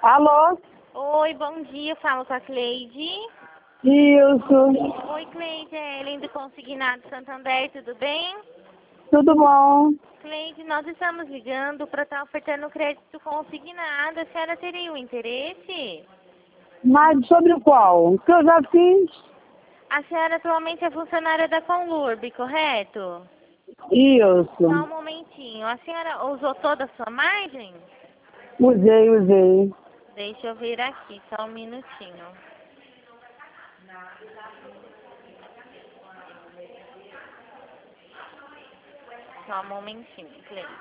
Alô? Oi, bom dia. Falo com a Cleide. Isso. Oi, Cleide. É Ellen do Consignado Santander, tudo bem? Tudo bom? Cleide, nós estamos ligando para estar ofertando crédito consignado. A senhora teria o interesse? Mas sobre o qual? Que eu já fiz. A senhora atualmente é funcionária da Conlurb, correto? Isso. Só um momentinho. A senhora usou toda a sua margem? Usei. Deixa eu ver aqui, só um minutinho. Só um momentinho, Cleide.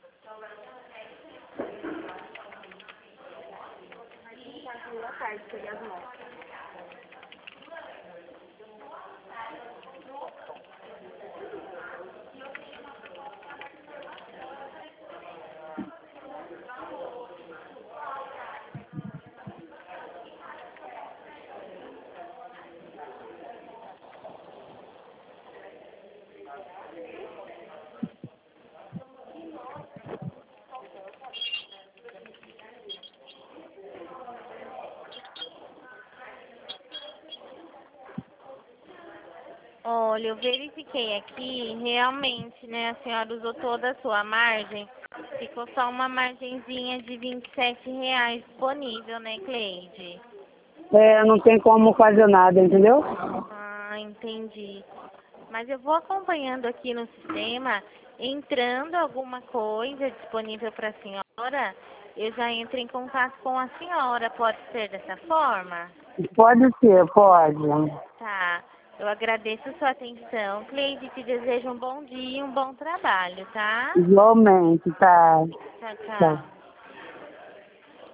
Olha, eu verifiquei aqui, realmente, né, a senhora usou toda a sua margem, ficou só uma margenzinha de R$ 27 disponível, né, Cleide? É, não tem como fazer nada, entendeu? Ah, entendi. Mas eu vou acompanhando aqui no sistema, entrando alguma coisa disponível para a senhora, eu já entro em contato com a senhora, pode ser dessa forma? Pode ser, pode. Tá. Eu agradeço a sua atenção. Cleide, te desejo um bom dia e um bom trabalho, tá? Igualmente, tá. Tchau, Tá. tchau.